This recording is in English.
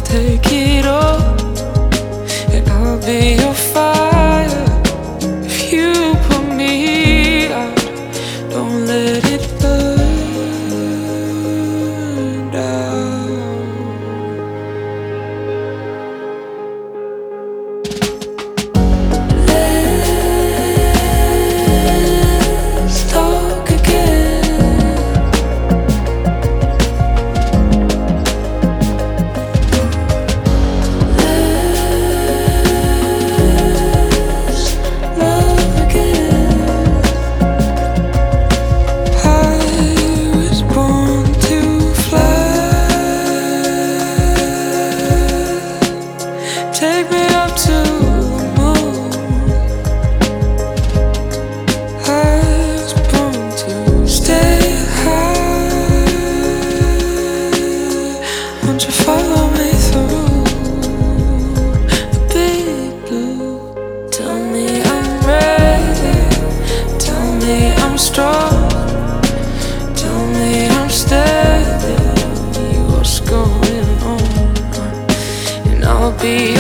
take it all, and I'll be your fire. If you put me out, don't let it burn down. Let's talk again. Let's love again. I was born to fly. Take me up to the moon. I was born to stay high. Won't you follow me through the big blue? Tell me I'm ready. Tell me I'm strong. Tell me I'm steady. What's going on? And I'll be